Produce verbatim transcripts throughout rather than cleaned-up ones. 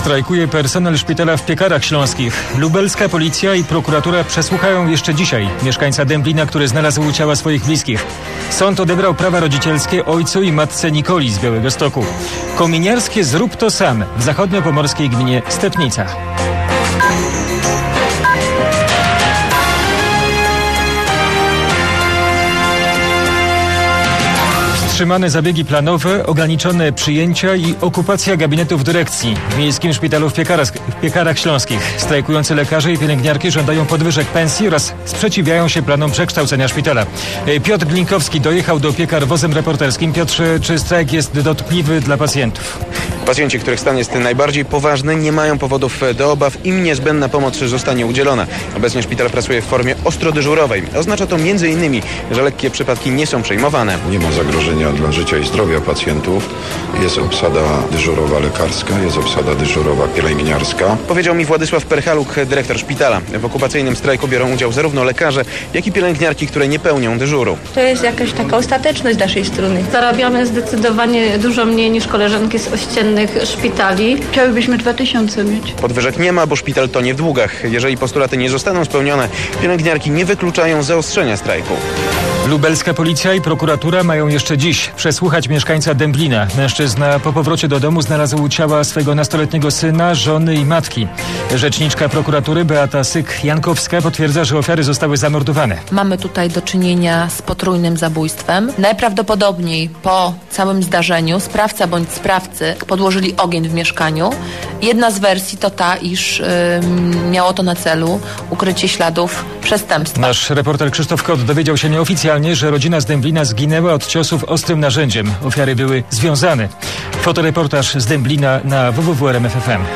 Strajkuje personel szpitala w Piekarach Śląskich. Lubelska policja i prokuratura przesłuchają jeszcze dzisiaj mieszkańca Dęblina, który znalazł ciała swoich bliskich. Sąd odebrał prawa rodzicielskie ojcu i matce Nikoli z Białegostoku. Kominiarskie Zrób to sam w zachodniopomorskiej gminie Stepnica. Wstrzymane zabiegi planowe, ograniczone przyjęcia i okupacja gabinetów dyrekcji w Miejskim Szpitalu w Piekarach, w Piekarach Śląskich. Strajkujący lekarze i pielęgniarki żądają podwyżek pensji oraz sprzeciwiają się planom przekształcenia szpitala. Piotr Glinkowski dojechał do Piekar wozem reporterskim. Piotrze, czy strajk jest dotkliwy dla pacjentów? Pacjenci, których stan jest najbardziej poważny, nie mają powodów do obaw. Im niezbędna pomoc zostanie udzielona. Obecnie szpital pracuje w formie ostro dyżurowej. Oznacza to między innymi, że lekkie przypadki nie są przejmowane. Nie ma zagrożenia dla życia i zdrowia pacjentów. Jest obsada dyżurowa lekarska, jest obsada dyżurowa pielęgniarska. Powiedział mi Władysław Perchaluk, dyrektor szpitala. W okupacyjnym strajku biorą udział zarówno lekarze, jak i pielęgniarki, które nie pełnią dyżuru. To jest jakaś taka ostateczność naszej strony. Zarabiamy zdecydowanie dużo mniej niż koleżanki z ościennych szpitali. Chciałybyśmy dwa tysiące mieć. Podwyżek nie ma, bo szpital tonie w długach. Jeżeli postulaty nie zostaną spełnione, pielęgniarki nie wykluczają zaostrzenia strajku. Lubelska policja i prokuratura mają jeszcze dziś przesłuchać mieszkańca Dęblina. Mężczyzna po powrocie do domu znalazł ciała swego nastoletniego syna, żony i matki. Rzeczniczka prokuratury Beata Syk-Jankowska potwierdza, że ofiary zostały zamordowane. Mamy tutaj do czynienia z potrójnym zabójstwem. Najprawdopodobniej po całym zdarzeniu sprawca bądź sprawcy podłożyli ogień w mieszkaniu. Jedna z wersji to ta, iż yy, miało to na celu ukrycie śladów przestępstwa. Nasz reporter Krzysztof Kot dowiedział się nieoficjalnie, że rodzina z Dęblina zginęła od ciosów ostrym narzędziem. Ofiary były związane. Fotoreportaż z Dęblina na w w w kropka r m f f m.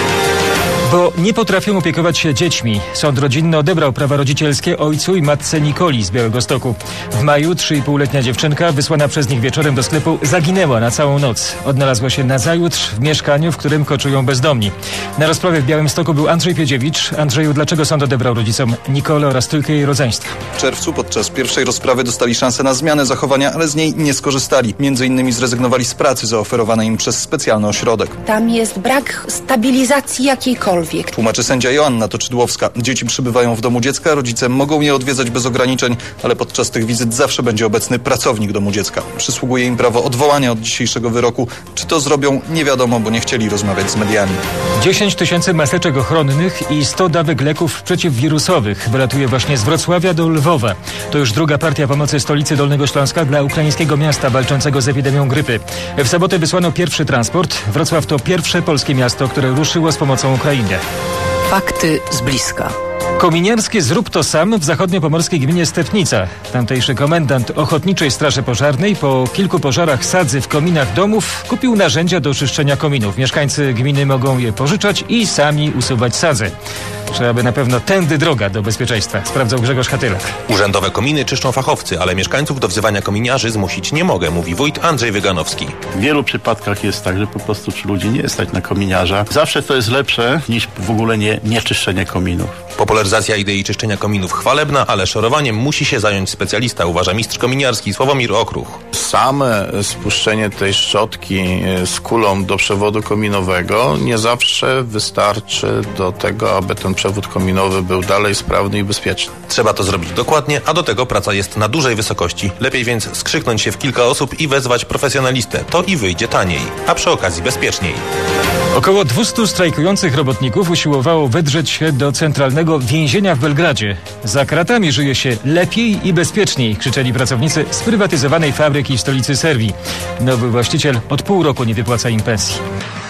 Bo nie potrafią opiekować się dziećmi. Sąd rodzinny odebrał prawa rodzicielskie ojcu i matce Nikoli z Białegostoku. W maju trzyipółletnia dziewczynka, wysłana przez nich wieczorem do sklepu, zaginęła na całą noc. Odnalazła się nazajutrz w mieszkaniu, w którym koczują bezdomni. Na rozprawie w Białymstoku był Andrzej Piedziewicz. Andrzeju, dlaczego sąd odebrał rodzicom Nikolę oraz trójkę jej rodzeństwa? W czerwcu podczas pierwszej rozprawy dostali szansę na zmianę zachowania, ale z niej nie skorzystali. Między innymi zrezygnowali z pracy zaoferowanej im przez specjalny ośrodek. Tam jest brak stabilizacji jakiejkolwiek. Tłumaczy sędzia Joanna Toczydłowska. Dzieci przybywają w domu dziecka, rodzice mogą je odwiedzać bez ograniczeń, ale podczas tych wizyt zawsze będzie obecny pracownik domu dziecka. Przysługuje im prawo odwołania od dzisiejszego wyroku. Czy to zrobią? Nie wiadomo, bo nie chcieli rozmawiać z mediami. dziesięć tysięcy maseczek ochronnych i sto dawek leków przeciwwirusowych wylatuje właśnie z Wrocławia do Lwowa. To już druga partia pomocy stolicy Dolnego Śląska dla ukraińskiego miasta walczącego z epidemią grypy. W sobotę wysłano pierwszy transport. Wrocław to pierwsze polskie miasto, które ruszyło z pomocą Ukrainie. Fakty z bliska. Kominiarskie Zrób to sam w zachodniopomorskiej gminie Stepnica. Tamtejszy komendant Ochotniczej Straży Pożarnej po kilku pożarach sadzy w kominach domów kupił narzędzia do czyszczenia kominów. Mieszkańcy gminy mogą je pożyczać i sami usuwać sadzę. Trzeba by na pewno tędy droga do bezpieczeństwa, sprawdzał Grzegorz Hatylak. Urzędowe kominy czyszczą fachowcy, ale mieszkańców do wzywania kominiarzy zmusić nie mogę, mówi wójt Andrzej Wyganowski. W wielu przypadkach jest tak, że po prostu czy ludzi nie stać na kominiarza. Zawsze to jest lepsze niż w ogóle nie, nie czyszczenie kominów. Popularyzacja idei czyszczenia kominów chwalebna, ale szorowaniem musi się zająć specjalista, uważa mistrz kominiarski Sławomir Okruch. Same spuszczenie tej szczotki z kulą do przewodu kominowego nie zawsze wystarczy do tego, aby ten przewód kominowy był dalej sprawny i bezpieczny. Trzeba to zrobić dokładnie, a do tego praca jest na dużej wysokości. Lepiej więc skrzyknąć się w kilka osób i wezwać profesjonalistę. To i wyjdzie taniej, a przy okazji bezpieczniej. Około dwustu strajkujących robotników usiłowało wedrzeć się do centralnego więzienia w Belgradzie. Za kratami żyje się lepiej i bezpieczniej, krzyczeli pracownicy sprywatyzowanej fabryki w stolicy Serbii. Nowy właściciel od pół roku nie wypłaca im pensji.